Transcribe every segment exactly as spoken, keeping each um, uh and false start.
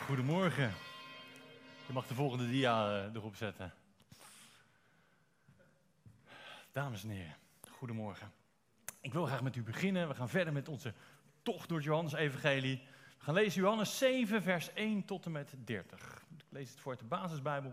Goedemorgen. Je mag de volgende dia uh, erop zetten. Dames en heren, goedemorgen. Ik wil graag met u beginnen. We gaan verder met onze tocht door het Johannes-evangelie. We gaan lezen Johannes zeven, vers één tot en met dertig. Ik lees het voor uit de basisbijbel.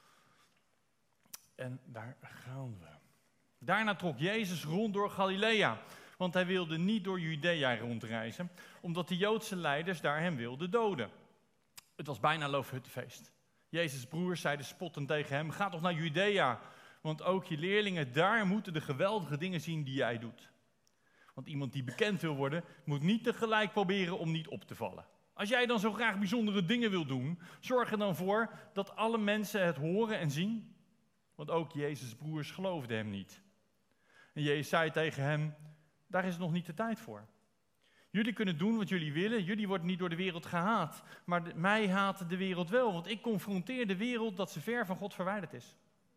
En daar gaan we. Daarna trok Jezus rond door Galilea, want hij wilde niet door Judea rondreizen, omdat de Joodse leiders daar hem wilden doden. Het was bijna Loofhuttenfeest. Jezus' broers zeiden spottend tegen hem: ga toch naar Judea, want ook je leerlingen daar moeten de geweldige dingen zien die jij doet. Want iemand die bekend wil worden, moet niet tegelijk proberen om niet op te vallen. Als jij dan zo graag bijzondere dingen wil doen, zorg er dan voor dat alle mensen het horen en zien. Want ook Jezus' broers geloofden hem niet. En Jezus zei tegen hem: daar is nog niet de tijd voor. Jullie kunnen doen wat jullie willen, jullie worden niet door de wereld gehaat. Maar de, mij haat de wereld wel, want ik confronteer de wereld dat ze ver van God verwijderd is.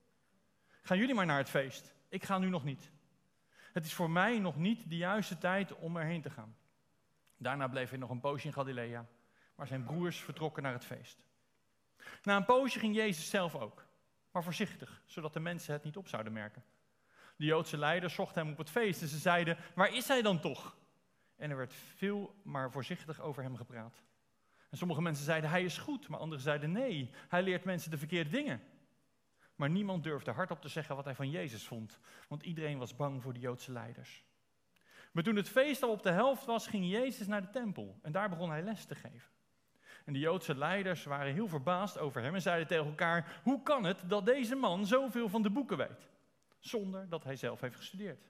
Gaan jullie maar naar het feest, ik ga nu nog niet. Het is voor mij nog niet de juiste tijd om erheen te gaan. Daarna bleef hij nog een poosje in Galilea, maar zijn broers vertrokken naar het feest. Na een poosje ging Jezus zelf ook, maar voorzichtig, zodat de mensen het niet op zouden merken. De Joodse leiders zochten hem op het feest en ze zeiden: waar is hij dan toch? En er werd veel maar voorzichtig over hem gepraat. En sommige mensen zeiden: hij is goed, maar anderen zeiden: nee, hij leert mensen de verkeerde dingen. Maar niemand durfde hardop te zeggen wat hij van Jezus vond, want iedereen was bang voor de Joodse leiders. Maar toen het feest al op de helft was, ging Jezus naar de tempel en daar begon hij les te geven. En de Joodse leiders waren heel verbaasd over hem en zeiden tegen elkaar: hoe kan het dat deze man zoveel van de boeken weet, zonder dat hij zelf heeft gestudeerd?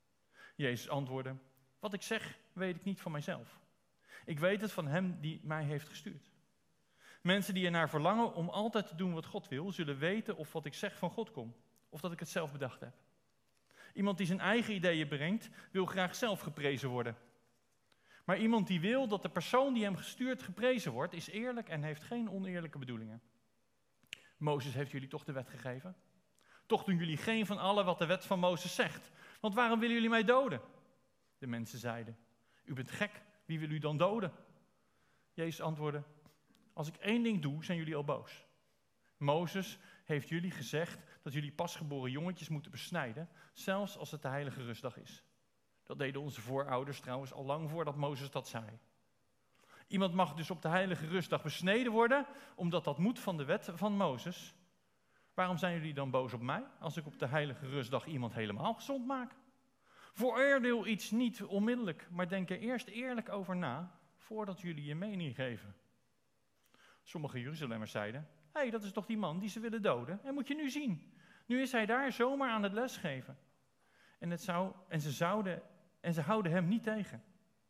Jezus antwoordde: wat ik zeg, weet ik niet van mijzelf. Ik weet het van hem die mij heeft gestuurd. Mensen die ernaar verlangen om altijd te doen wat God wil, zullen weten of wat ik zeg van God komt, of dat ik het zelf bedacht heb. Iemand die zijn eigen ideeën brengt, wil graag zelf geprezen worden. Maar iemand die wil dat de persoon die hem gestuurd geprezen wordt, is eerlijk en heeft geen oneerlijke bedoelingen. Mozes heeft jullie toch de wet gegeven? Toch doen jullie geen van allen wat de wet van Mozes zegt. Want waarom willen jullie mij doden? De mensen zeiden: u bent gek, wie wil u dan doden? Jezus antwoordde: als ik één ding doe, zijn jullie al boos. Mozes heeft jullie gezegd dat jullie pasgeboren jongetjes moeten besnijden, zelfs als het de heilige rustdag is. Dat deden onze voorouders trouwens al lang voordat Mozes dat zei. Iemand mag dus op de heilige rustdag besneden worden, omdat dat moet van de wet van Mozes. Waarom zijn jullie dan boos op mij, als ik op de heilige rustdag iemand helemaal gezond maak? Veroordeel iets niet onmiddellijk, maar denk er eerst eerlijk over na, voordat jullie je mening geven. Sommige Jeruzalemmers zeiden: hé, hey, dat is toch die man die ze willen doden? En moet je nu zien. Nu is hij daar zomaar aan het lesgeven. En, het zou, en, ze zouden, en ze houden hem niet tegen.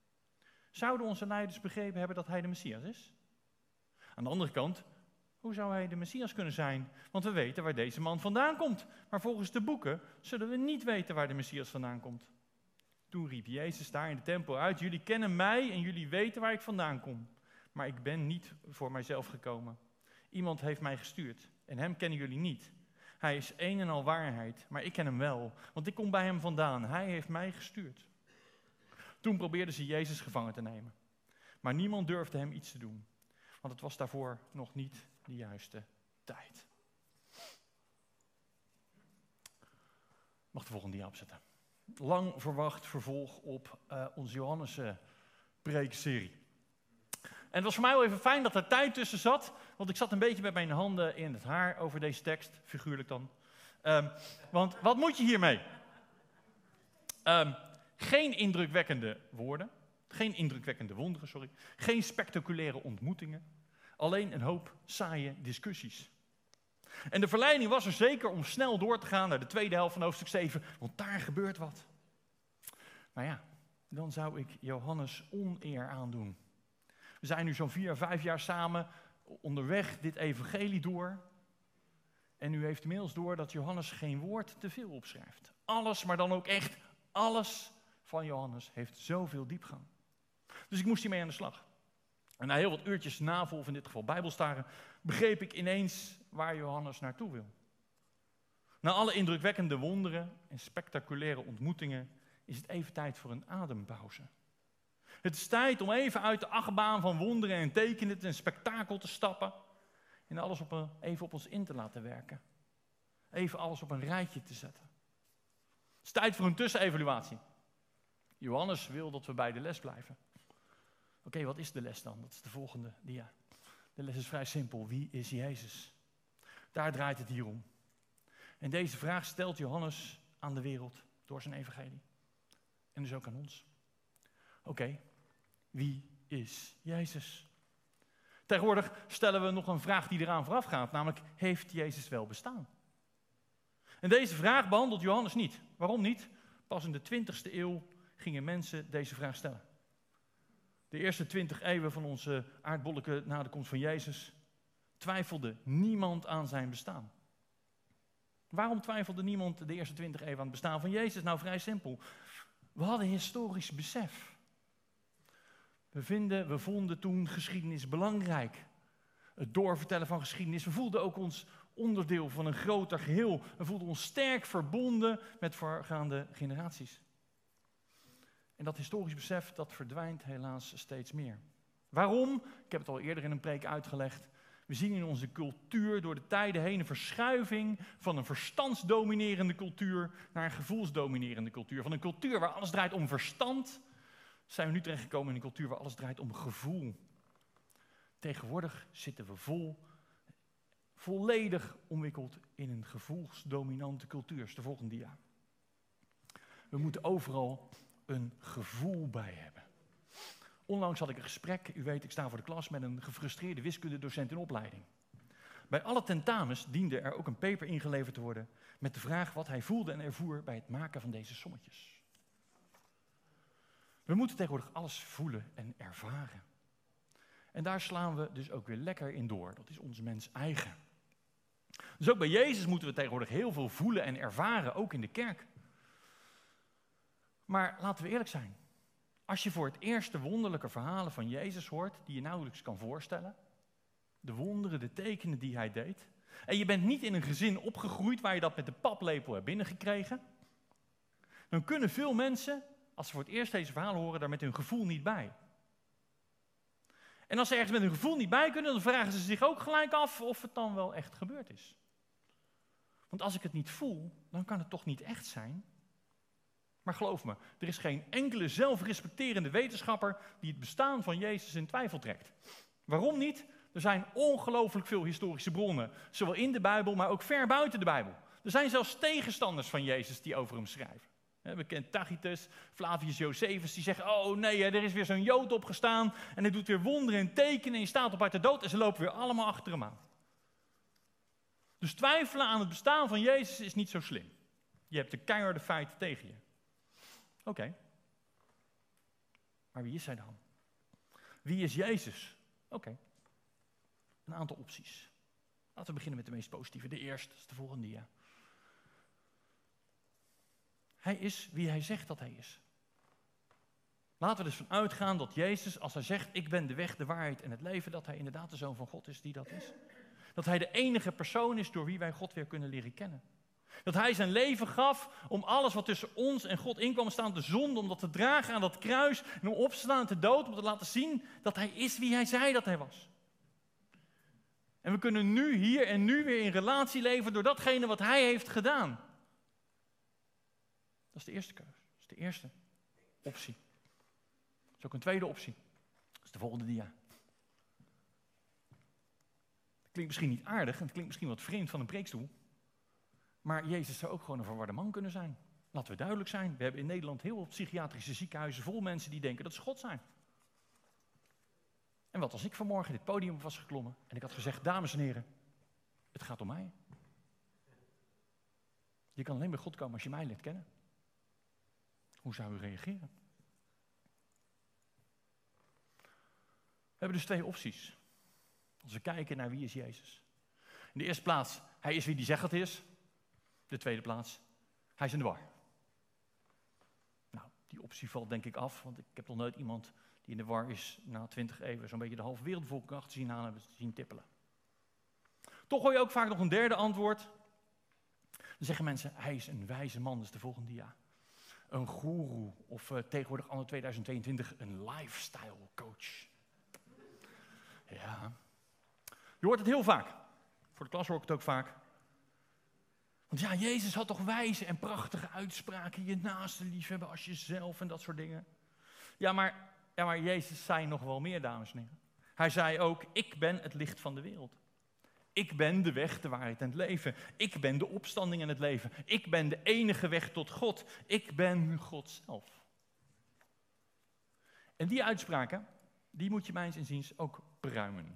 Zouden onze leiders begrepen hebben dat hij de Messias is? Aan de andere kant, hoe zou hij de Messias kunnen zijn? Want we weten waar deze man vandaan komt. Maar volgens de boeken zullen we niet weten waar de Messias vandaan komt. Toen riep Jezus daar in de tempel uit: jullie kennen mij en jullie weten waar ik vandaan kom. Maar ik ben niet voor mijzelf gekomen. Iemand heeft mij gestuurd en hem kennen jullie niet. Hij is een en al waarheid, maar ik ken hem wel, want ik kom bij hem vandaan. Hij heeft mij gestuurd. Toen probeerden ze Jezus gevangen te nemen. Maar niemand durfde hem iets te doen, want het was daarvoor nog niet de juiste tijd. Mag de volgende dia opzetten. Lang verwacht vervolg op uh, onze Johannes preekserie. En het was voor mij wel even fijn dat er tijd tussen zat, want ik zat een beetje met mijn handen in het haar over deze tekst, figuurlijk dan. Um, want wat moet je hiermee? Um, geen indrukwekkende woorden, geen indrukwekkende wonderen, sorry, geen spectaculaire ontmoetingen, alleen een hoop saaie discussies. En de verleiding was er zeker om snel door te gaan naar de tweede helft van hoofdstuk zeven, want daar gebeurt wat. Maar ja, dan zou ik Johannes oneer aandoen. We zijn nu zo'n vier, vijf jaar samen onderweg dit evangelie door. En u heeft inmiddels door dat Johannes geen woord te veel opschrijft. Alles, maar dan ook echt alles van Johannes heeft zoveel diepgang. Dus ik moest hiermee aan de slag. En na heel wat uurtjes navolgen, in dit geval bijbelstaren, begreep ik ineens waar Johannes naartoe wil. Na alle indrukwekkende wonderen en spectaculaire ontmoetingen is het even tijd voor een adempauze. Het is tijd om even uit de achtbaan van wonderen en tekenen en spektakel te stappen. En alles op een, even op ons in te laten werken. Even alles op een rijtje te zetten. Het is tijd voor een tussenevaluatie. Johannes wil dat we bij de les blijven. Oké, okay, wat is de les dan? Dat is de volgende dia. De les is vrij simpel. Wie is Jezus? Daar draait het hier om. En deze vraag stelt Johannes aan de wereld door zijn evangelie. En dus ook aan ons. Oké, okay, wie is Jezus? Tegenwoordig stellen we nog een vraag die eraan vooraf gaat, namelijk, heeft Jezus wel bestaan? En deze vraag behandelt Johannes niet. Waarom niet? Pas in de twintigste eeuw gingen mensen deze vraag stellen. De eerste twintig eeuwen van onze aardbolken na de komst van Jezus twijfelde niemand aan zijn bestaan. Waarom twijfelde niemand de eerste twintig eeuwen aan het bestaan van Jezus? Nou, vrij simpel. We hadden historisch besef. We, vinden, we vonden toen geschiedenis belangrijk. Het doorvertellen van geschiedenis. We voelden ook ons onderdeel van een groter geheel. We voelden ons sterk verbonden met voorgaande generaties. En dat historisch besef, dat verdwijnt helaas steeds meer. Waarom? Ik heb het al eerder in een preek uitgelegd. We zien in onze cultuur door de tijden heen een verschuiving van een verstandsdominerende cultuur naar een gevoelsdominerende cultuur. Van een cultuur waar alles draait om verstand, zijn we nu terechtgekomen in een cultuur waar alles draait om gevoel. Tegenwoordig zitten we vol, volledig omwikkeld in een gevoelsdominante cultuur. Dat is de volgende dia. We moeten overal een gevoel bij hebben. Onlangs had ik een gesprek, u weet, ik sta voor de klas, met een gefrustreerde wiskundedocent in opleiding. Bij alle tentamens diende er ook een paper ingeleverd te worden met de vraag wat hij voelde en ervoer bij het maken van deze sommetjes. We moeten tegenwoordig alles voelen en ervaren. En daar slaan we dus ook weer lekker in door. Dat is ons mens eigen. Dus ook bij Jezus moeten we tegenwoordig heel veel voelen en ervaren, ook in de kerk. Maar laten we eerlijk zijn. Als je voor het eerst de wonderlijke verhalen van Jezus hoort, die je nauwelijks kan voorstellen, de wonderen, de tekenen die hij deed, en je bent niet in een gezin opgegroeid waar je dat met de paplepel hebt binnengekregen, dan kunnen veel mensen, als ze voor het eerst deze verhalen horen, daar met hun gevoel niet bij. En als ze ergens met hun gevoel niet bij kunnen, dan vragen ze zich ook gelijk af of het dan wel echt gebeurd is. Want als ik het niet voel, dan kan het toch niet echt zijn? Maar geloof me, er is geen enkele zelfrespecterende wetenschapper die het bestaan van Jezus in twijfel trekt. Waarom niet? Er zijn ongelooflijk veel historische bronnen, zowel in de Bijbel, maar ook ver buiten de Bijbel. Er zijn zelfs tegenstanders van Jezus die over hem schrijven. We kennen Tacitus, Flavius Josephus, die zeggen, oh nee, er is weer zo'n Jood opgestaan en hij doet weer wonderen en tekenen en je staat op uit de dood en ze lopen weer allemaal achter hem aan. Dus twijfelen aan het bestaan van Jezus is niet zo slim. Je hebt de keiharde feiten tegen je. Oké, okay. Maar wie is hij dan? Wie is Jezus? Oké, okay. Een aantal opties. Laten we beginnen met de meest positieve. De eerste, dat is de volgende dia. Hij is wie hij zegt dat hij is. Laten we dus van uitgaan dat Jezus, als hij zegt, ik ben de weg, de waarheid en het leven, dat hij inderdaad de Zoon van God is die dat is. Dat hij de enige persoon is door wie wij God weer kunnen leren kennen. Dat hij zijn leven gaf om alles wat tussen ons en God in kwam staan, de zonde, om dat te dragen aan dat kruis en om op te staan te dood, om te laten zien dat hij is wie hij zei dat hij was. En we kunnen nu, hier en nu weer in relatie leven door datgene wat hij heeft gedaan. Dat is de eerste keuze. Dat is de eerste optie. Dat is ook een tweede optie. Dat is de volgende dia. Het klinkt misschien niet aardig en het klinkt misschien wat vreemd van een preekstoel. Maar Jezus zou ook gewoon een verwarde man kunnen zijn. Laten we duidelijk zijn. We hebben in Nederland heel veel psychiatrische ziekenhuizen vol mensen die denken dat ze God zijn. En wat als ik vanmorgen dit podium op was geklommen en ik had gezegd, dames en heren, het gaat om mij. Je kan alleen bij God komen als je mij leert kennen. Hoe zou u reageren? We hebben dus twee opties. Als we kijken naar wie is Jezus. In de eerste plaats, hij is wie hij zegt dat hij is. De tweede plaats, hij is in de war. Nou, die optie valt denk ik af, want ik heb nog nooit iemand die in de war is na twintig eeuwen zo'n beetje de halve wereldbevolking achter zien aan hebben zien tippelen. Toch hoor je ook vaak nog een derde antwoord. Dan zeggen mensen, hij is een wijze man, dat is de volgende dia. een goeroe of uh, tegenwoordig anno tweeduizend tweeëntwintig een lifestyle coach. Ja, je hoort het heel vaak. Voor de klas hoor ik het ook vaak. Want ja, Jezus had toch wijze en prachtige uitspraken, je naaste liefhebben als jezelf en dat soort dingen. Ja, maar, ja, maar Jezus zei nog wel meer, dames en heren. Hij zei ook, ik ben het licht van de wereld. Ik ben de weg, de waarheid en het leven. Ik ben de opstanding en het leven. Ik ben de enige weg tot God. Ik ben God zelf. En die uitspraken, die moet je mijns inziens ook pruimen.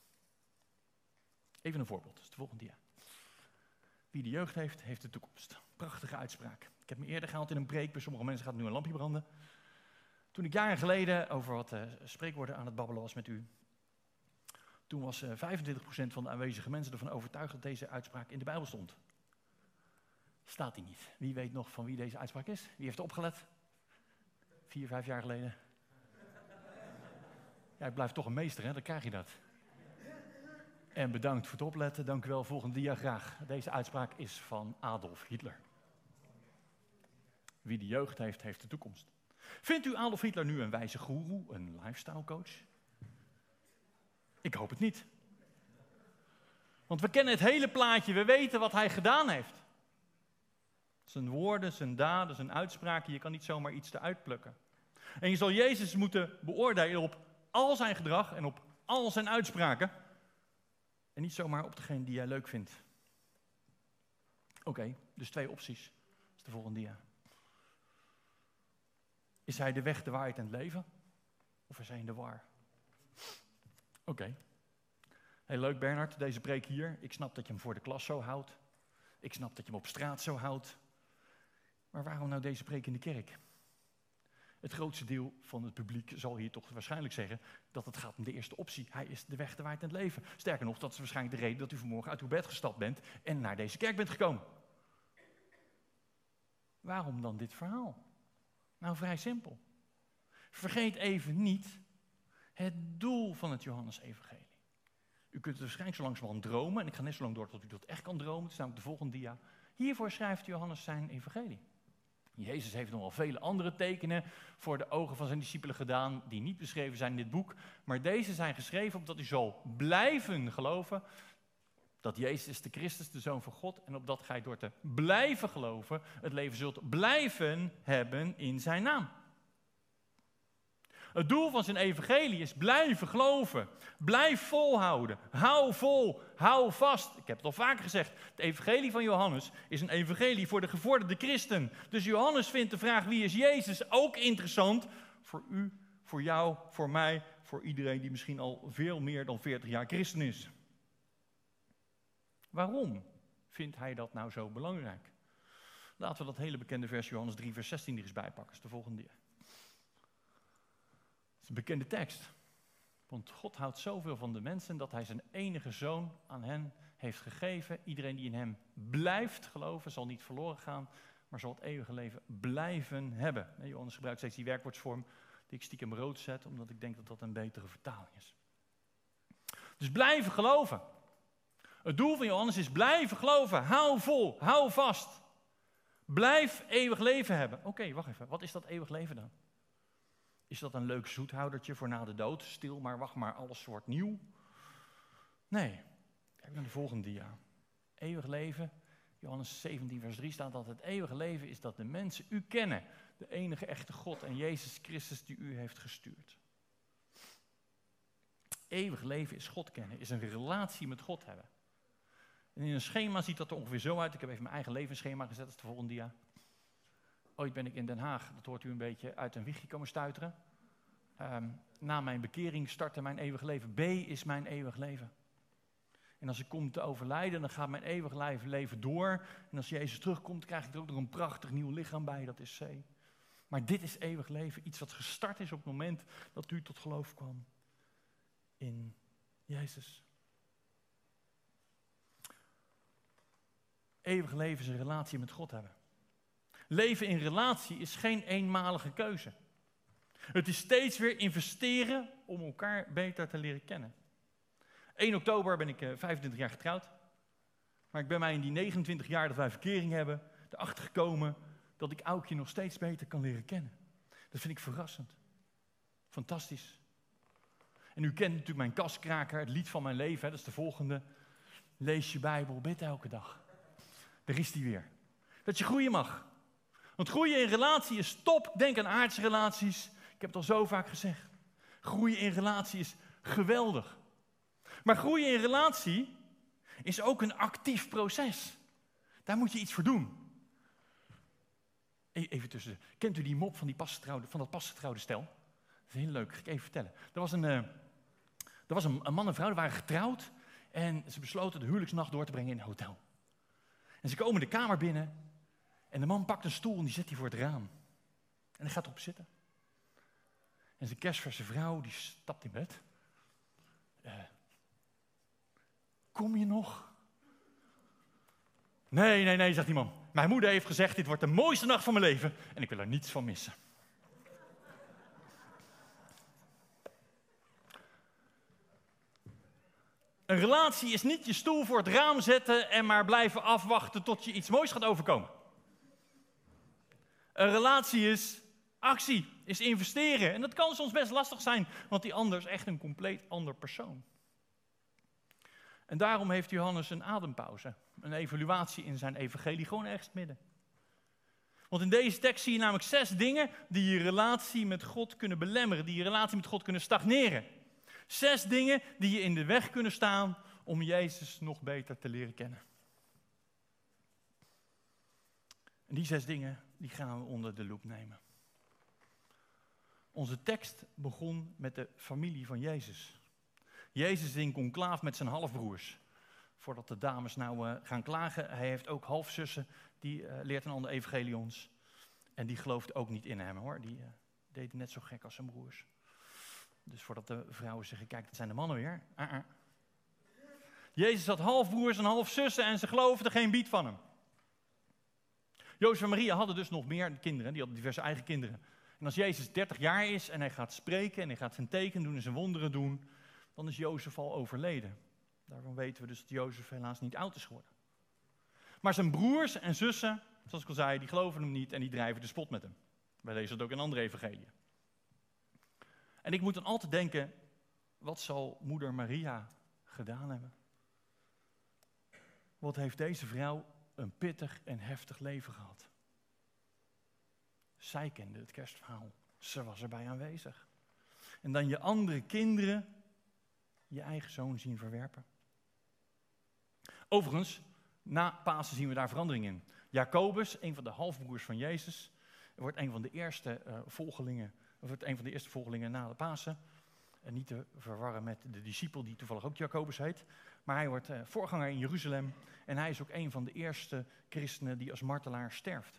Even een voorbeeld, dat is de volgende dia. Wie de jeugd heeft, heeft de toekomst. Prachtige uitspraak. Ik heb me eerder gehaald in een preek, bij sommige mensen gaat nu een lampje branden. Toen ik jaren geleden over wat uh, spreekwoorden aan het babbelen was met u. Toen was uh, vijfentwintig procent van de aanwezige mensen ervan overtuigd dat deze uitspraak in de Bijbel stond. Staat die niet. Wie weet nog van wie deze uitspraak is? Wie heeft er opgelet? Vier, vijf jaar geleden. Ja, ik blijf toch een meester, hè? Dan krijg je dat. En bedankt voor het opletten. Dank u wel. Volgende dia graag. Deze uitspraak is van Adolf Hitler. Wie de jeugd heeft, heeft de toekomst. Vindt u Adolf Hitler nu een wijze goeroe, een lifestyle coach? Ik hoop het niet. Want we kennen het hele plaatje, we weten wat hij gedaan heeft. Zijn woorden, zijn daden, zijn uitspraken, je kan niet zomaar iets eruit plukken. En je zal Jezus moeten beoordelen op al zijn gedrag en op al zijn uitspraken. En niet zomaar op degene die jij leuk vindt. Oké, okay, dus twee opties. Dat is de volgende dia. Is hij de weg, de waarheid en het leven? Of is hij in de war? Oké. Okay. Heel leuk Bernard, deze preek hier. Ik snap dat je hem voor de klas zo houdt. Ik snap dat je hem op straat zo houdt. Maar waarom nou deze preek in de kerk? Het grootste deel van het publiek zal hier toch waarschijnlijk zeggen dat het gaat om de eerste optie. Hij is de weg, de waarheid en het leven. Sterker nog, dat is waarschijnlijk de reden dat u vanmorgen uit uw bed gestapt bent en naar deze kerk bent gekomen. Waarom dan dit verhaal? Nou, vrij simpel. Vergeet even niet het doel van het Johannes-evangelie. U kunt het waarschijnlijk zo langzamerhand dromen, en ik ga net zo lang door tot u dat echt kan dromen. Het is namelijk de volgende dia. Hiervoor schrijft Johannes zijn evangelie. Jezus heeft nog wel vele andere tekenen voor de ogen van zijn discipelen gedaan, die niet beschreven zijn in dit boek. Maar deze zijn geschreven opdat u zal blijven geloven dat Jezus is de Christus, de Zoon van God. En opdat gij door te blijven geloven het leven zult blijven hebben in zijn naam. Het doel van zijn evangelie is blijven geloven. Blijf volhouden. Hou vol. Hou vast. Ik heb het al vaker gezegd. Het evangelie van Johannes is een evangelie voor de gevorderde christen. Dus Johannes vindt de vraag wie is Jezus ook interessant voor u, voor jou, voor mij, voor iedereen die misschien al veel meer dan veertig jaar christen is. Waarom vindt hij dat nou zo belangrijk? Laten we dat hele bekende vers Johannes drie vers zestien er eens bijpakken. Dat is de volgende dia. Het is een bekende tekst. Want God houdt zoveel van de mensen dat hij zijn enige zoon aan hen heeft gegeven. Iedereen die in hem blijft geloven zal niet verloren gaan, maar zal het eeuwige leven blijven hebben. Johannes gebruikt steeds die werkwoordsvorm die ik stiekem rood zet, omdat ik denk dat dat een betere vertaling is. Dus blijven geloven. Het doel van Johannes is blijven geloven. Hou vol, hou vast. Blijf eeuwig leven hebben. Oké, okay, wacht even. Wat is dat eeuwig leven dan? Is dat een leuk zoethoudertje voor na de dood? Stil maar, wacht maar, alles wordt nieuw. Nee, kijk naar de volgende dia. Eeuwig leven, Johannes zeventien vers drie staat dat het eeuwige leven is dat de mensen u kennen. De enige echte God en Jezus Christus die u heeft gestuurd. Eeuwig leven is God kennen, is een relatie met God hebben. En in een schema ziet dat er ongeveer zo uit. Ik heb even mijn eigen levensschema gezet, dat is de volgende dia. Ooit ben ik in Den Haag, dat hoort u een beetje, uit een wiegje komen stuiteren. Um, na mijn bekering startte mijn eeuwig leven. B is mijn eeuwig leven. En als ik kom te overlijden, dan gaat mijn eeuwig leven door. En als Jezus terugkomt, krijg ik er ook nog een prachtig nieuw lichaam bij, dat is C. Maar dit is eeuwig leven, iets wat gestart is op het moment dat u tot geloof kwam in Jezus. Eeuwig leven is een relatie met God hebben. Leven in relatie is geen eenmalige keuze. Het is steeds weer investeren om elkaar beter te leren kennen. één oktober ben ik uh, vijfentwintig jaar getrouwd. Maar ik ben mij in die negenentwintig jaar dat wij verkering hebben, erachter gekomen dat ik Aukje nog steeds beter kan leren kennen. Dat vind ik verrassend. Fantastisch. En u kent natuurlijk mijn kaskraker, het lied van mijn leven. Hè? Dat is de volgende. Lees je Bijbel, bid elke dag. Daar is die weer. Dat je groeien mag. Want groeien in relatie is top. Denk aan aardse relaties. Ik heb het al zo vaak gezegd. Groeien in relatie is geweldig. Maar groeien in relatie is ook een actief proces. Daar moet je iets voor doen. Even tussen. Kent u die mop van, die pasgetrouwde, van dat pasgetrouwde stel? Dat is heel leuk, ga ik even vertellen. Er was een, uh, er was een, een man en vrouw, die waren getrouwd. En ze besloten de huwelijksnacht door te brengen in een hotel. En ze komen de kamer binnen. En de man pakt een stoel en die zet die voor het raam. En hij gaat erop zitten. En zijn kerstverse vrouw, die stapt in bed. Uh, kom je nog? Nee, nee, nee, zegt die man. Mijn moeder heeft gezegd, dit wordt de mooiste nacht van mijn leven. En ik wil er niets van missen. Een relatie is niet je stoel voor het raam zetten en maar blijven afwachten tot je iets moois gaat overkomen. Een relatie is actie, is investeren. En dat kan soms best lastig zijn, want die ander is echt een compleet ander persoon. En daarom heeft Johannes een adempauze, een evaluatie in zijn evangelie, gewoon ergens midden. Want in deze tekst zie je namelijk zes dingen die je relatie met God kunnen belemmeren, die je relatie met God kunnen stagneren. Zes dingen die je in de weg kunnen staan om Jezus nog beter te leren kennen. En die zes dingen, die gaan we onder de loep nemen. Onze tekst begon met de familie van Jezus. Jezus is in conclaaf met zijn halfbroers. Voordat de dames nou uh, gaan klagen, hij heeft ook halfzussen, die uh, leert een ander evangelie ons. En die gelooft ook niet in hem hoor, die uh, deden net zo gek als zijn broers. Dus voordat de vrouwen zeggen, kijk, dat zijn de mannen weer. Uh-uh. Jezus had halfbroers en halfzussen en ze geloofden geen biet van hem. Jozef en Maria hadden dus nog meer kinderen, die hadden diverse eigen kinderen. En als Jezus dertig jaar is en hij gaat spreken en hij gaat zijn teken doen en zijn wonderen doen, dan is Jozef al overleden. Daarvan weten we dus dat Jozef helaas niet oud is geworden. Maar zijn broers en zussen, zoals ik al zei, die geloven hem niet en die drijven de spot met hem. Wij lezen dat ook in andere evangeliën. En ik moet dan altijd denken, wat zal moeder Maria gedaan hebben? Wat heeft deze vrouw een pittig en heftig leven gehad? Zij kende het kerstverhaal. Ze was erbij aanwezig. En dan je andere kinderen je eigen zoon zien verwerpen. Overigens, na Pasen zien we daar verandering in. Jacobus, een van de halfbroers van Jezus, wordt een van de eerste uh, volgelingen, wordt een van de eerste volgelingen na de Pasen. En niet te verwarren met de discipel die toevallig ook Jacobus heet. Maar hij wordt uh, voorganger in Jeruzalem. En hij is ook een van de eerste christenen die als martelaar sterft.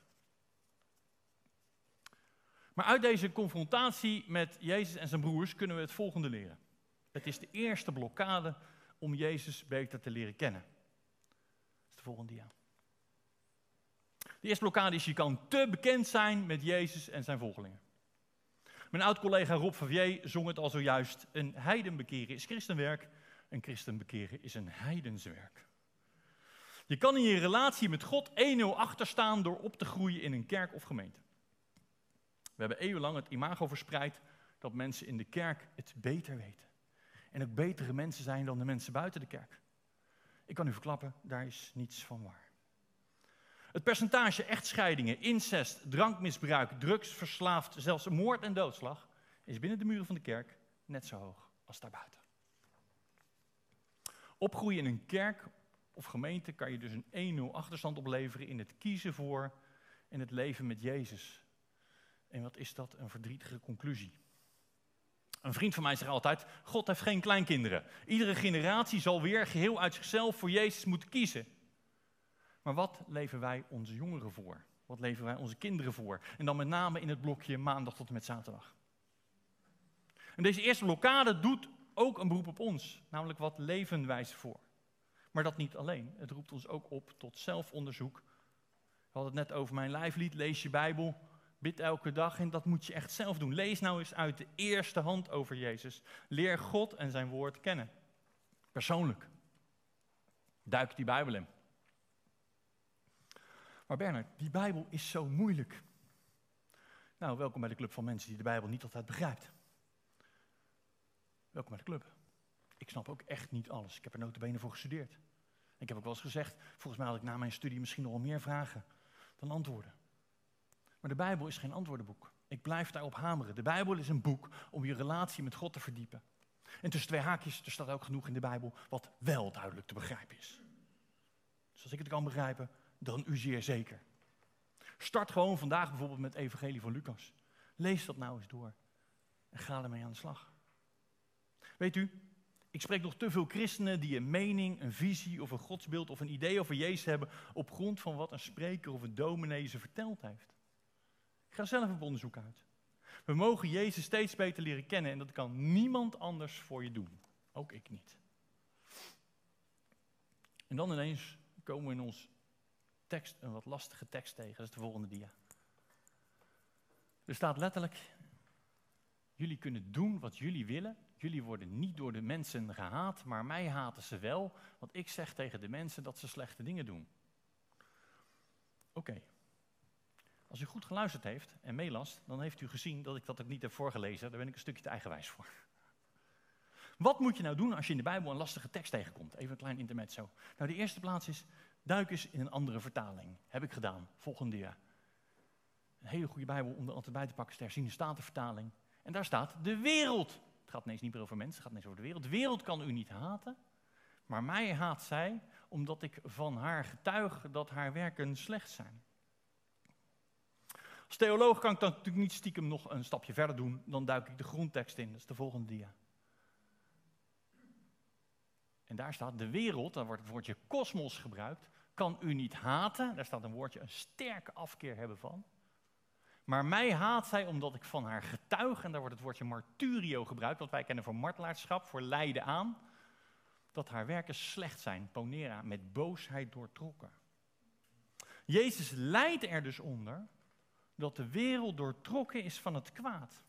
Maar uit deze confrontatie met Jezus en zijn broers kunnen we het volgende leren. Het is de eerste blokkade om Jezus beter te leren kennen. Dat is de volgende dia. De eerste blokkade is, je kan te bekend zijn met Jezus en zijn volgelingen. Mijn oud-collega Rob Favier zong het al zojuist. Een heiden bekeren is christenwerk, een christen bekeren is een heidenswerk. Je kan in je relatie met God één nul achterstaan door op te groeien in een kerk of gemeente. We hebben eeuwenlang het imago verspreid dat mensen in de kerk het beter weten. En ook betere mensen zijn dan de mensen buiten de kerk. Ik kan u verklappen, daar is niets van waar. Het percentage echtscheidingen, incest, drankmisbruik, drugsverslaafd, zelfs moord en doodslag is binnen de muren van de kerk net zo hoog als daarbuiten. Opgroeien in een kerk of gemeente kan je dus een één nul achterstand opleveren in het kiezen voor en het leven met Jezus. En wat is dat? Een verdrietige conclusie. Een vriend van mij zegt altijd, God heeft geen kleinkinderen. Iedere generatie zal weer geheel uit zichzelf voor Jezus moeten kiezen. Maar wat leven wij onze jongeren voor? Wat leven wij onze kinderen voor? En dan met name in het blokje maandag tot en met zaterdag. En deze eerste blokkade doet ook een beroep op ons. Namelijk, wat leven wij ze voor? Maar dat niet alleen. Het roept ons ook op tot zelfonderzoek. We hadden het net over mijn lijflied, lees je Bijbel, bid elke dag en dat moet je echt zelf doen. Lees nou eens uit de eerste hand over Jezus. Leer God en zijn woord kennen. Persoonlijk. Duik die Bijbel in. Maar Bernard, die Bijbel is zo moeilijk. Nou, welkom bij de club van mensen die de Bijbel niet altijd begrijpt. Welkom bij de club. Ik snap ook echt niet alles. Ik heb er nota bene voor gestudeerd. Ik heb ook wel eens gezegd, volgens mij had ik na mijn studie misschien nog wel meer vragen dan antwoorden. Maar de Bijbel is geen antwoordenboek. Ik blijf daarop hameren. De Bijbel is een boek om je relatie met God te verdiepen. En tussen twee haakjes, er staat ook genoeg in de Bijbel wat wel duidelijk te begrijpen is. Dus als ik het kan begrijpen, dan u zeer zeker. Start gewoon vandaag bijvoorbeeld met het Evangelie van Lucas. Lees dat nou eens door en ga ermee aan de slag. Weet u, ik spreek nog te veel christenen die een mening, een visie of een godsbeeld of een idee over Jezus hebben op grond van wat een spreker of een dominee ze verteld heeft. Ik ga zelf op onderzoek uit. We mogen Jezus steeds beter leren kennen en dat kan niemand anders voor je doen. Ook ik niet. En dan ineens komen we in ons tekst een wat lastige tekst tegen. Dat is de volgende dia. Er staat letterlijk, jullie kunnen doen wat jullie willen. Jullie worden niet door de mensen gehaat, maar mij haten ze wel. Want ik zeg tegen de mensen dat ze slechte dingen doen. Oké. Okay. Als u goed geluisterd heeft en meelast, dan heeft u gezien dat ik dat ook niet heb voorgelezen. Daar ben ik een stukje te eigenwijs voor. Wat moet je nou doen als je in de Bijbel een lastige tekst tegenkomt? Even een klein intermezzo. Nou, de eerste plaats is, duik eens in een andere vertaling. Heb ik gedaan. Volgende dia. Een hele goede Bijbel om er altijd bij te pakken is de herziene statenvertaling. En daar staat de wereld. Het gaat ineens niet meer over mensen, het gaat ineens over de wereld. De wereld kan u niet haten, maar mij haat zij, omdat ik van haar getuig dat haar werken slecht zijn. Als theoloog kan ik dan natuurlijk niet stiekem nog een stapje verder doen. Dan duik ik de grondtekst in, dat is de volgende dia. En daar staat de wereld, daar wordt het woordje kosmos gebruikt, kan u niet haten. Daar staat een woordje, een sterke afkeer hebben van. Maar mij haat zij omdat ik van haar getuig, en daar wordt het woordje martyrio gebruikt, wat wij kennen voor martelaarschap, voor lijden aan, dat haar werken slecht zijn, ponera, met boosheid doortrokken. Jezus lijdt er dus onder dat de wereld doortrokken is van het kwaad.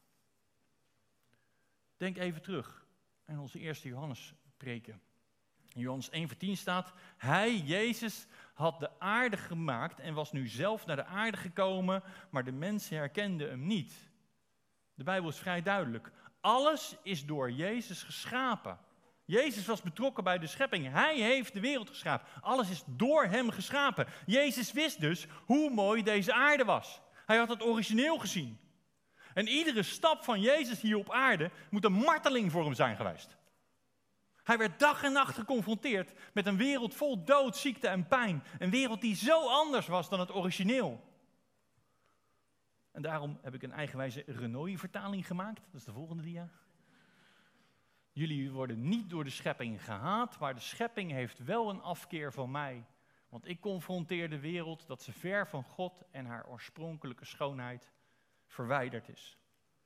Denk even terug aan onze eerste Johannes preken. In Johannes één vers tien staat, hij, Jezus, had de aarde gemaakt en was nu zelf naar de aarde gekomen, maar de mensen herkenden hem niet. De Bijbel is vrij duidelijk. Alles is door Jezus geschapen. Jezus was betrokken bij de schepping. Hij heeft de wereld geschapen. Alles is door hem geschapen. Jezus wist dus hoe mooi deze aarde was. Hij had het origineel gezien. En iedere stap van Jezus hier op aarde moet een marteling voor hem zijn geweest. Hij werd dag en nacht geconfronteerd met een wereld vol dood, ziekte en pijn. Een wereld die zo anders was dan het origineel. En daarom heb ik een eigenwijze Renoy-vertaling gemaakt. Dat is de volgende dia. Jullie worden niet door de schepping gehaat, maar de schepping heeft wel een afkeer van mij. Want ik confronteer de wereld dat ze ver van God en haar oorspronkelijke schoonheid verwijderd is.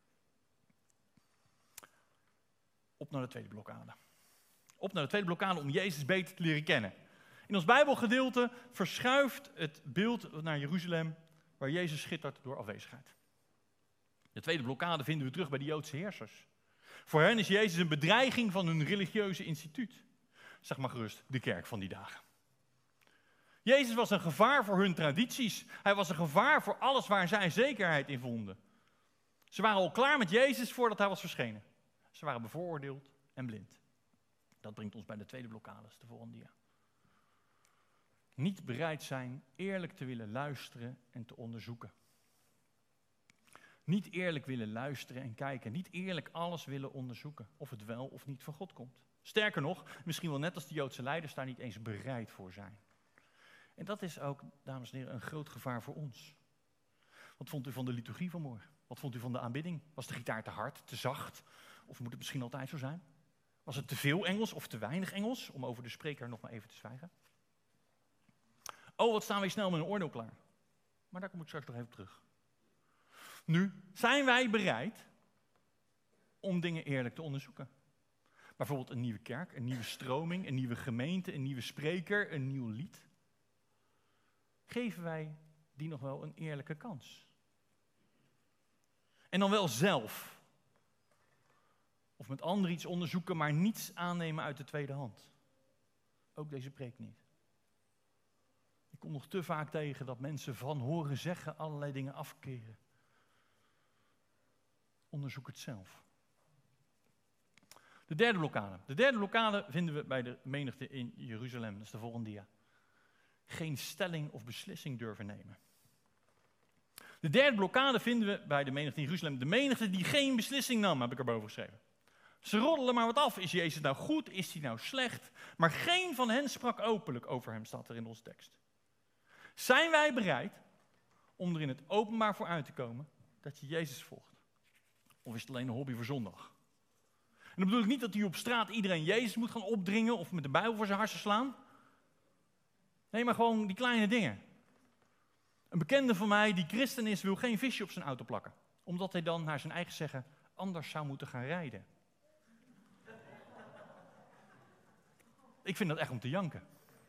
Op naar de tweede blokkade. Op naar de tweede blokkade om Jezus beter te leren kennen. In ons Bijbelgedeelte verschuift het beeld naar Jeruzalem, waar Jezus schittert door afwezigheid. De tweede blokkade vinden we terug bij de Joodse heersers. Voor hen is Jezus een bedreiging van hun religieuze instituut. Zeg maar gerust, de kerk van die dagen. Jezus was een gevaar voor hun tradities. Hij was een gevaar voor alles waar zij zekerheid in vonden. Ze waren al klaar met Jezus voordat hij was verschenen. Ze waren bevooroordeeld en blind. Dat brengt ons bij de tweede blokkade, de volgende dia. Niet bereid zijn eerlijk te willen luisteren en te onderzoeken. Niet eerlijk willen luisteren en kijken. Niet eerlijk alles willen onderzoeken. Of het wel of niet van God komt. Sterker nog, misschien wel net als de Joodse leiders daar niet eens bereid voor zijn. En dat is ook, dames en heren, een groot gevaar voor ons. Wat vond u van de liturgie vanmorgen? Wat vond u van de aanbidding? Was de gitaar te hard, te zacht? Of moet het misschien altijd zo zijn? Was het te veel Engels of te weinig Engels? Om over de spreker nog maar even te zwijgen. Oh, wat staan wij snel met een oordeel klaar. Maar daar kom ik straks nog even op terug. Nu, zijn wij bereid om dingen eerlijk te onderzoeken? Bijvoorbeeld een nieuwe kerk, een nieuwe stroming, een nieuwe gemeente, een nieuwe spreker, een nieuw lied. Geven wij die nog wel een eerlijke kans? En dan wel zelf. Of met anderen iets onderzoeken, maar niets aannemen uit de tweede hand. Ook deze preek niet. Ik kom nog te vaak tegen dat mensen van horen zeggen allerlei dingen afkeren. Onderzoek het zelf. De derde blokkade. De derde blokkade vinden we bij de menigte in Jeruzalem. Dat is de volgende dia. Geen stelling of beslissing durven nemen. De derde blokkade vinden we bij de menigte in Jeruzalem. De menigte die geen beslissing nam, heb ik erboven geschreven. Ze roddelen maar wat af. Is Jezus nou goed? Is hij nou slecht? Maar geen van hen sprak openlijk over hem, staat er in onze tekst. Zijn wij bereid om er in het openbaar voor uit te komen dat je Jezus volgt? Of is het alleen een hobby voor zondag? En dan bedoel ik niet dat u op straat iedereen Jezus moet gaan opdringen of met de Bijbel voor zijn harsen slaan. Nee, maar gewoon die kleine dingen. Een bekende van mij die christen is, wil geen visje op zijn auto plakken. Omdat hij dan naar zijn eigen zeggen anders zou moeten gaan rijden. Ik vind dat echt om te janken.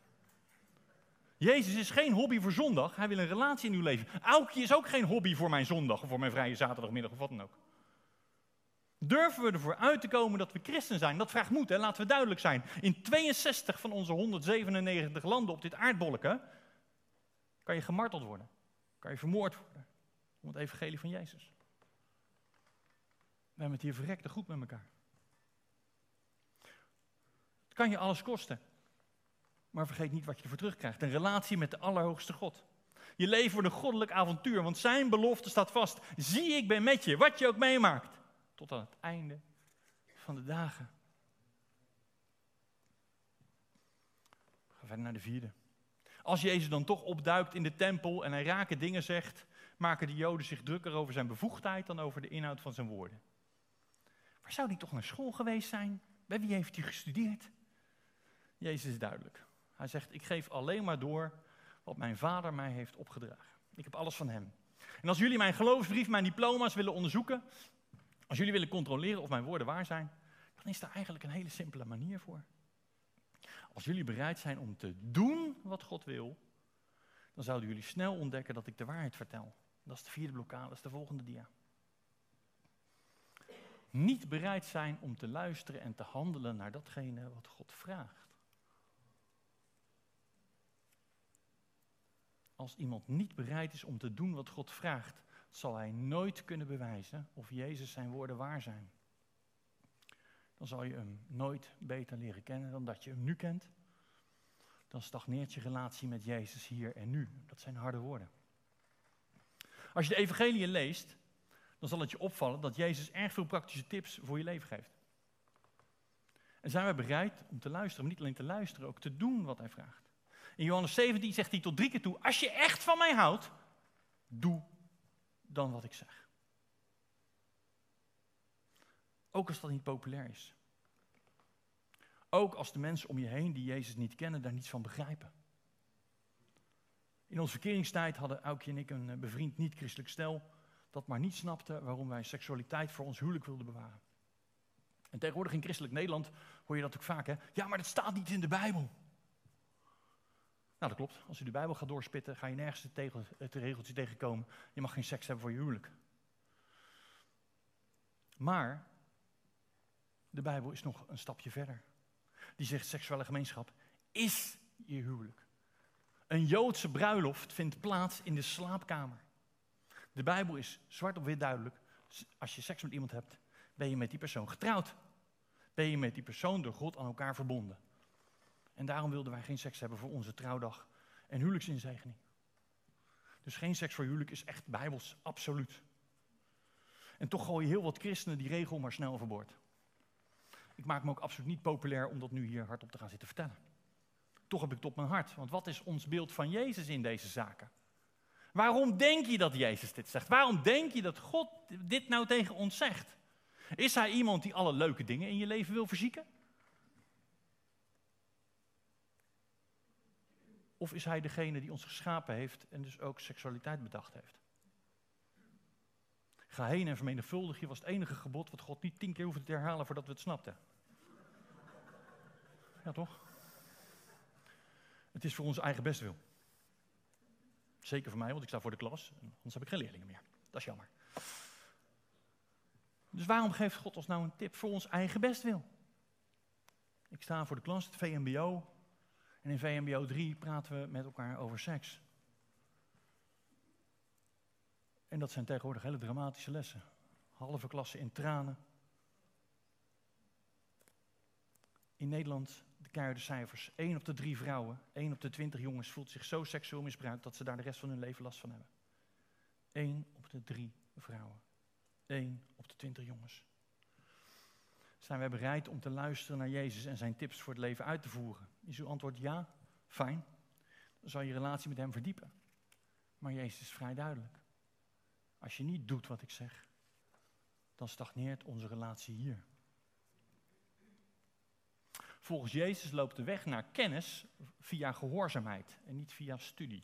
Jezus is geen hobby voor zondag. Hij wil een relatie in uw leven. Aukje is ook geen hobby voor mijn zondag of voor mijn vrije zaterdagmiddag of wat dan ook. Durven we ervoor uit te komen dat we christen zijn? Dat vraagt moed, hè? Laten we duidelijk zijn. In tweeënzestig van onze honderdzevenennegentig landen op dit aardbolleke kan je gemarteld worden. Kan je vermoord worden. Om het evangelie van Jezus. We hebben het hier verrekte goed met elkaar. Het kan je alles kosten. Maar vergeet niet wat je ervoor terugkrijgt. Een relatie met de Allerhoogste God. Je leven wordt een goddelijk avontuur, want zijn belofte staat vast. Zie, ik ben met je, wat je ook meemaakt. Tot aan het einde van de dagen. We gaan verder naar de vierde. Als Jezus dan toch opduikt in de tempel en hij rake dingen zegt, maken de Joden zich drukker over zijn bevoegdheid dan over de inhoud van zijn woorden. Waar zou hij toch naar school geweest zijn? Bij wie heeft hij gestudeerd? Jezus is duidelijk. Hij zegt, ik geef alleen maar door wat mijn vader mij heeft opgedragen. Ik heb alles van hem. En als jullie mijn geloofsbrief, mijn diploma's willen onderzoeken, als jullie willen controleren of mijn woorden waar zijn, dan is daar eigenlijk een hele simpele manier voor. Als jullie bereid zijn om te doen wat God wil, dan zouden jullie snel ontdekken dat ik de waarheid vertel. Dat is de vierde blokkade, dat is de volgende dia. Niet bereid zijn om te luisteren en te handelen naar datgene wat God vraagt. Als iemand niet bereid is om te doen wat God vraagt, zal hij nooit kunnen bewijzen of Jezus zijn woorden waar zijn. Dan zal je hem nooit beter leren kennen dan dat je hem nu kent. Dan stagneert je relatie met Jezus hier en nu. Dat zijn harde woorden. Als je de evangelie leest, dan zal het je opvallen dat Jezus erg veel praktische tips voor je leven geeft. En zijn wij bereid om te luisteren, maar niet alleen te luisteren, ook te doen wat hij vraagt. In Johannes zeventien zegt hij tot drie keer toe, als je echt van mij houdt, doe dan wat ik zeg. Ook als dat niet populair is. Ook als de mensen om je heen die Jezus niet kennen, daar niets van begrijpen. In onze verkeringstijd hadden Aukje en ik een bevriend niet-christelijk stel dat maar niet snapte waarom wij seksualiteit voor ons huwelijk wilden bewaren. En tegenwoordig in christelijk Nederland hoor je dat ook vaak, hè? Ja, maar dat staat niet in de Bijbel. Nou, dat klopt. Als je de Bijbel gaat doorspitten, ga je nergens het, tegel, het regeltje tegenkomen. Je mag geen seks hebben voor je huwelijk. Maar de Bijbel is nog een stapje verder. Die zegt, seksuele gemeenschap is je huwelijk. Een Joodse bruiloft vindt plaats in de slaapkamer. De Bijbel is zwart op wit duidelijk. Als je seks met iemand hebt, ben je met die persoon getrouwd. Ben je met die persoon door God aan elkaar verbonden. En daarom wilden wij geen seks hebben voor onze trouwdag en huwelijksinzegening. Dus geen seks voor huwelijk is echt bijbels, absoluut. En toch gooien heel wat christenen die regel maar snel overboord. Ik maak me ook absoluut niet populair om dat nu hier hardop te gaan zitten vertellen. Toch heb ik het op mijn hart, want wat is ons beeld van Jezus in deze zaken? Waarom denk je dat Jezus dit zegt? Waarom denk je dat God dit nou tegen ons zegt? Is hij iemand die alle leuke dingen in je leven wil verzieken? Of is hij degene die ons geschapen heeft en dus ook seksualiteit bedacht heeft? Ga heen en vermenigvuldig je was het enige gebod wat God niet tien keer hoefde te herhalen voordat we het snapten. Ja, toch? Het is voor onze eigen bestwil. Zeker voor mij, want ik sta voor de klas. Anders heb ik geen leerlingen meer. Dat is jammer. Dus waarom geeft God ons nou een tip voor ons eigen bestwil? Ik sta voor de klas, het V M B O. En in V M B O drie praten we met elkaar over seks. En dat zijn tegenwoordig hele dramatische lessen. Halve klassen in tranen. In Nederland, de keiharde cijfers. één op de drie vrouwen, één op de twintig jongens voelt zich zo seksueel misbruikt dat ze daar de rest van hun leven last van hebben. één op de drie vrouwen. één op de twintig jongens. Zijn wij bereid om te luisteren naar Jezus en zijn tips voor het leven uit te voeren? Is uw antwoord ja? Fijn. Dan zal je relatie met hem verdiepen. Maar Jezus is vrij duidelijk. Als je niet doet wat ik zeg, dan stagneert onze relatie hier. Volgens Jezus loopt de weg naar kennis via gehoorzaamheid en niet via studie.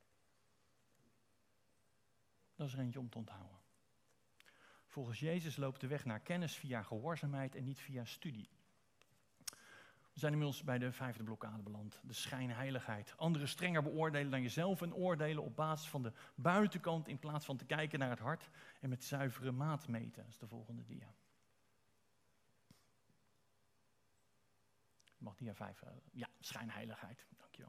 Dat is er eentje om te onthouden. Volgens Jezus loopt de weg naar kennis via gehoorzaamheid en niet via studie. We zijn inmiddels bij de vijfde blokkade beland, de schijnheiligheid. Anderen strenger beoordelen dan jezelf en oordelen op basis van de buitenkant in plaats van te kijken naar het hart en met zuivere maat meten. Dat is de volgende dia. Mag dia vijf? Uh, ja, schijnheiligheid. Dankjewel.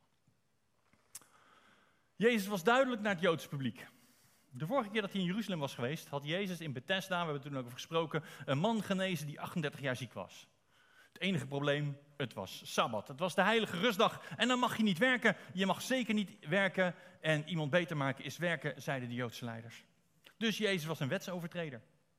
Jezus was duidelijk naar het Joodse publiek. De vorige keer dat hij in Jeruzalem was geweest, had Jezus in Bethesda, we hebben het toen ook over gesproken, een man genezen die achtendertig jaar ziek was. Het enige probleem, het was Sabbat. Het was de heilige rustdag en dan mag je niet werken. Je mag zeker niet werken en iemand beter maken is werken, zeiden de Joodse leiders. Dus Jezus was een wetsovertreder.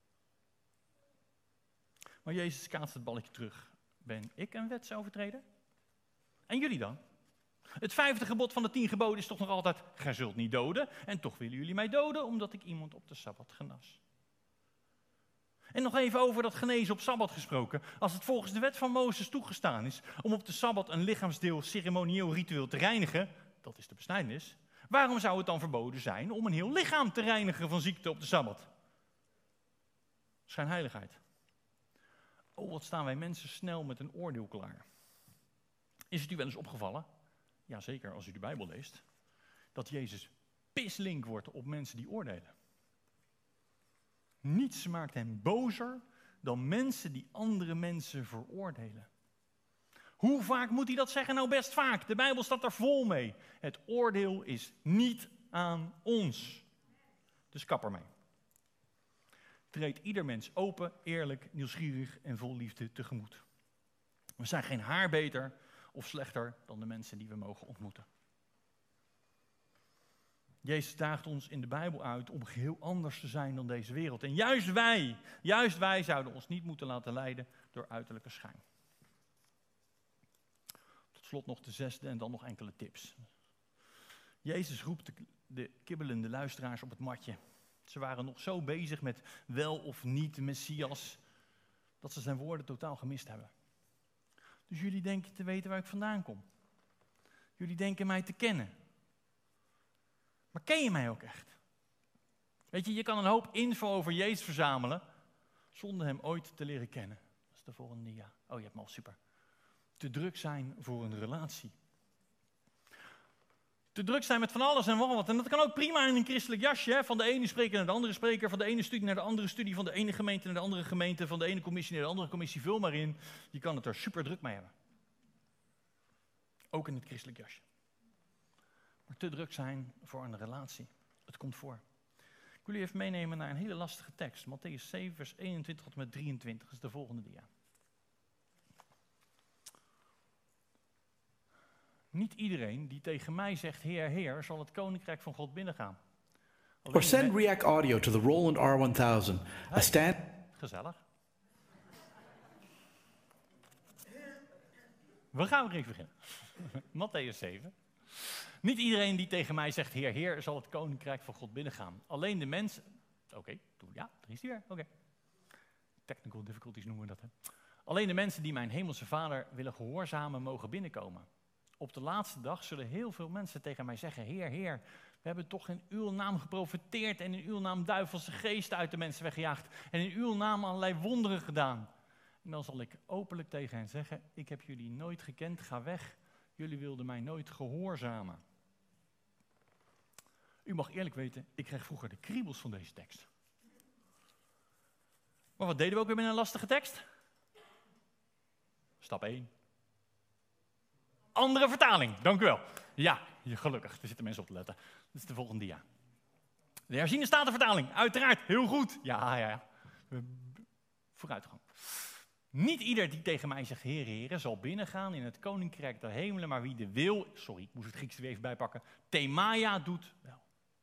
Maar Jezus kaatst het balletje terug. Ben ik een wetsovertreder? En jullie dan? Het vijfde gebod van de tien geboden is toch nog altijd, gij zult niet doden. En toch willen jullie mij doden, omdat ik iemand op de Sabbat genas. En nog even over dat genezen op Sabbat gesproken. Als het volgens de wet van Mozes toegestaan is om op de Sabbat een lichaamsdeel ceremonieel ritueel te reinigen, dat is de besnijdenis, waarom zou het dan verboden zijn om een heel lichaam te reinigen van ziekte op de Sabbat? Schijnheiligheid. Oh, wat staan wij mensen snel met een oordeel klaar. Is het u wel eens opgevallen, jazeker als u de Bijbel leest, dat Jezus pislink wordt op mensen die oordelen? Niets maakt hem bozer dan mensen die andere mensen veroordelen. Hoe vaak moet hij dat zeggen? Nou, best vaak. De Bijbel staat er vol mee. Het oordeel is niet aan ons. Dus kap ermee. Treed ieder mens open, eerlijk, nieuwsgierig en vol liefde tegemoet. We zijn geen haar beter of slechter dan de mensen die we mogen ontmoeten. Jezus daagt ons in de Bijbel uit om geheel anders te zijn dan deze wereld. En juist wij, juist wij zouden ons niet moeten laten leiden door uiterlijke schijn. Tot slot nog de zesde en dan nog enkele tips. Jezus roept de, de kibbelende luisteraars op het matje. Ze waren nog zo bezig met wel of niet de Messias, dat ze zijn woorden totaal gemist hebben. Dus jullie denken te weten waar ik vandaan kom. Jullie denken mij te kennen. Maar ken je mij ook echt? Weet je, je kan een hoop info over Jezus verzamelen, zonder hem ooit te leren kennen. Dat is de volgende dia. Oh, je hebt hem al, super. Te druk zijn voor een relatie. Te druk zijn met van alles en wat. En dat kan ook prima in een christelijk jasje. Hè? Van de ene spreker naar de andere spreker. Van de ene studie naar de andere studie. Van de ene gemeente naar de andere gemeente. Van de ene commissie naar de andere commissie. Vul maar in. Je kan het er super druk mee hebben. Ook in het christelijk jasje. Maar te druk zijn voor een relatie. Het komt voor. Ik wil u even meenemen naar een hele lastige tekst. Mattheüs zeven, vers eenentwintig tot en met drieëntwintig. Dat is de volgende dia. Niet iedereen die tegen mij zegt, Heer, Heer, zal het koninkrijk van God binnengaan. Or send React Audio to the Roland R honderd. A stand... Gezellig. We gaan weer even beginnen. Mattheüs zeven. Niet iedereen die tegen mij zegt, Heer, Heer, zal het koninkrijk van God binnengaan. Alleen de mensen... Oké, okay, ja, daar is hij weer. Oké. Okay. Technical difficulties noemen we dat, hè. Alleen de mensen die mijn hemelse Vader willen gehoorzamen, mogen binnenkomen. Op de laatste dag zullen heel veel mensen tegen mij zeggen, Heer, Heer, we hebben toch in uw naam geprofeteerd en in uw naam duivelse geesten uit de mensen weggejaagd en in uw naam allerlei wonderen gedaan. En dan zal ik openlijk tegen hen zeggen, ik heb jullie nooit gekend, ga weg, jullie wilden mij nooit gehoorzamen. U mag eerlijk weten, ik kreeg vroeger de kriebels van deze tekst. Maar wat deden we ook weer met een lastige tekst? Stap één. andere vertaling. Dank u wel. Ja, gelukkig. Er zitten mensen op te letten. Dat is de volgende dia. De herziene statenvertaling. Uiteraard. Heel goed. Ja, ja, ja. Vooruitgang. Niet ieder die tegen mij zegt, Heer, Heer, zal binnengaan in het koninkrijk der hemelen, maar wie de wil, sorry, ik moest het Grieks er weer even bijpakken, themaia doet wel.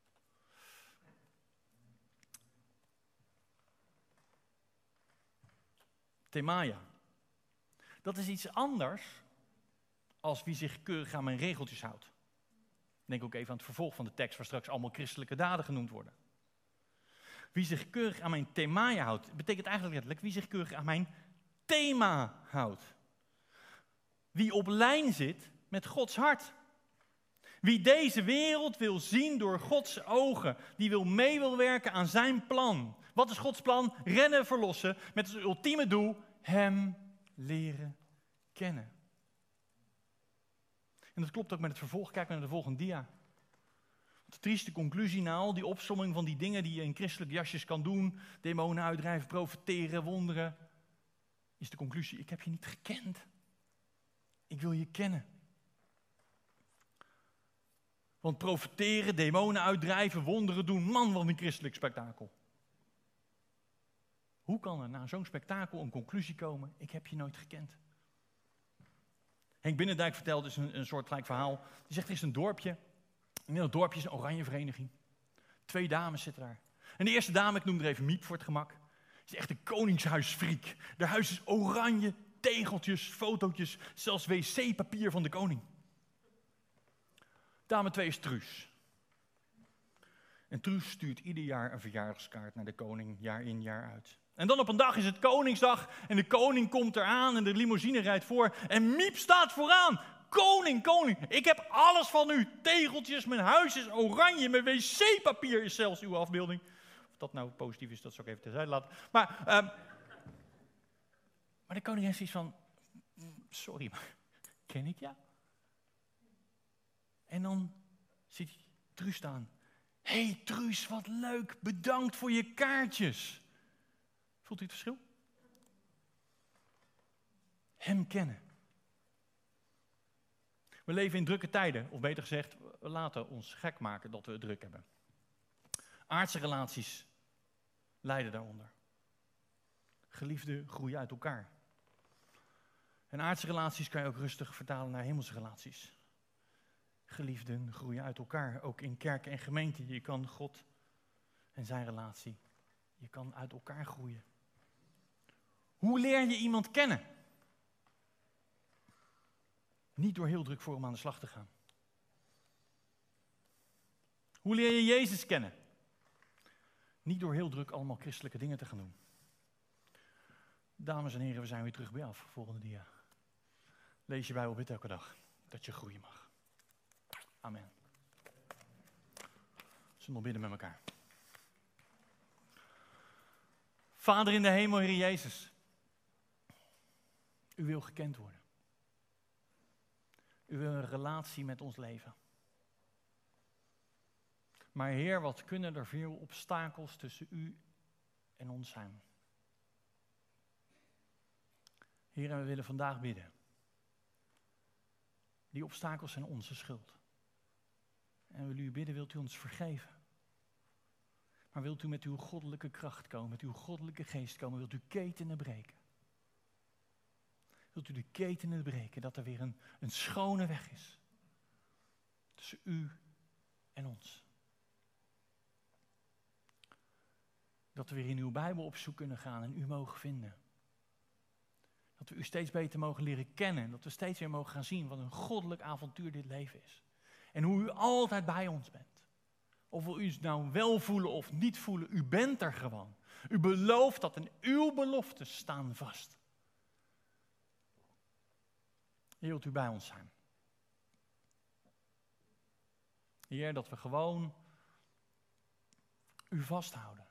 Themaia. Dat is iets anders als wie zich keurig aan mijn regeltjes houdt. Denk ook even aan het vervolg van de tekst, waar straks allemaal christelijke daden genoemd worden. Wie zich keurig aan mijn themaia houdt, betekent eigenlijk letterlijk wie zich keurig aan mijn thema houdt. Wie op lijn zit met Gods hart. Wie deze wereld wil zien door Gods ogen. Die wil mee wil werken aan zijn plan. Wat is Gods plan? Rennen, verlossen. Met als ultieme doel hem leren kennen. En dat klopt ook met het vervolg. Kijk naar de volgende dia. De trieste conclusie na al die opsomming van die dingen die je in christelijke jasjes kan doen. Demonen uitdrijven, profeteren, wonderen. Is de conclusie, ik heb je niet gekend. Ik wil je kennen. Want profeteren, demonen uitdrijven, wonderen doen, man, wat een christelijk spektakel. Hoe kan er na zo'n spektakel een conclusie komen, ik heb je nooit gekend? Henk Binnendijk vertelt dus een, een soortgelijk verhaal. Die zegt, er is een dorpje. In dat dorpje is een oranje vereniging. Twee dames zitten daar. En de eerste dame, ik noem er even Miep voor het gemak, is echt een koningshuisfriek. Haar huis is oranje, tegeltjes, fotootjes, zelfs wc-papier van de koning. Dame twee is Truus. En Truus stuurt ieder jaar een verjaardagskaart naar de koning, jaar in, jaar uit. En dan op een dag is het Koningsdag en de koning komt eraan en de limousine rijdt voor. En Miep staat vooraan. Koning, koning, ik heb alles van u. Tegeltjes, mijn huis is oranje, mijn wc-papier is zelfs uw afbeelding. Of dat nou positief is, dat zou ik even terzijde laten. Maar, um, maar de koning heeft zoiets van, sorry, maar ken ik jou? En dan ziet hij Truus staan. Hé hey, Truus, wat leuk, bedankt voor je kaartjes. Voelt u het verschil? Hem kennen. We leven in drukke tijden, of beter gezegd, we laten ons gek maken dat we het druk hebben. Aardse relaties lijden daaronder. Geliefden groeien uit elkaar. En aardse relaties kan je ook rustig vertalen naar hemelse relaties. Geliefden groeien uit elkaar, ook in kerk en gemeente. Je kan God en zijn relatie, je kan uit elkaar groeien. Hoe leer je iemand kennen? Niet door heel druk voor hem aan de slag te gaan. Hoe leer je Jezus kennen? Niet door heel druk allemaal christelijke dingen te gaan doen. Dames en heren, we zijn weer terug bij af. Volgende dia. Lees je Bijbel, bid elke dag dat je groeien mag. Amen. Zullen we nog bidden met elkaar? Vader in de hemel, Heer Jezus. U wil gekend worden. U wil een relatie met ons leven. Maar Heer, wat kunnen er veel obstakels tussen u en ons zijn? Heer, en we willen vandaag bidden. Die obstakels zijn onze schuld. En we willen u bidden, wilt u ons vergeven? Maar wilt u met uw goddelijke kracht komen, met uw goddelijke geest komen, wilt u ketenen breken? Wilt u de ketenen breken, dat er weer een, een schone weg is tussen u en ons? Dat we weer in uw Bijbel op zoek kunnen gaan en u mogen vinden. Dat we u steeds beter mogen leren kennen. Dat we steeds weer mogen gaan zien wat een goddelijk avontuur dit leven is. En hoe u altijd bij ons bent. Of we u nou wel voelen of niet voelen, u bent er gewoon. U belooft dat en uw beloften staan vast. Heer, wilt u bij ons zijn. Heer, dat we gewoon u vasthouden.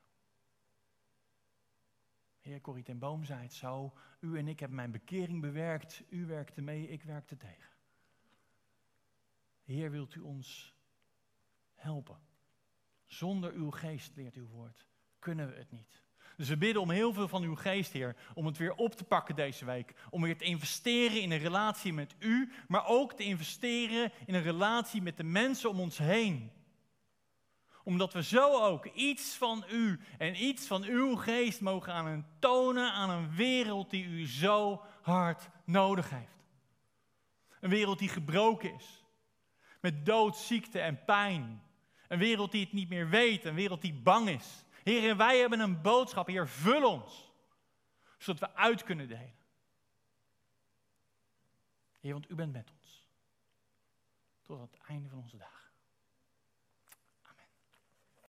Heer, Corrie ten Boom zei het zo, u en ik hebben mijn bekering bewerkt, u werkte mee, ik werkte tegen. Heer, wilt u ons helpen? Zonder uw geest, leert uw woord, kunnen we het niet. Dus we bidden om heel veel van uw geest, Heer, om het weer op te pakken deze week. Om weer te investeren in een relatie met u, maar ook te investeren in een relatie met de mensen om ons heen. Omdat we zo ook iets van u en iets van uw geest mogen aan hen tonen aan een wereld die u zo hard nodig heeft. Een wereld die gebroken is. Met dood, ziekte en pijn. Een wereld die het niet meer weet, een wereld die bang is. Heer, en wij hebben een boodschap. Heer, vul ons. Zodat we uit kunnen delen. Heer, want u bent met ons. Tot aan het einde van onze dagen.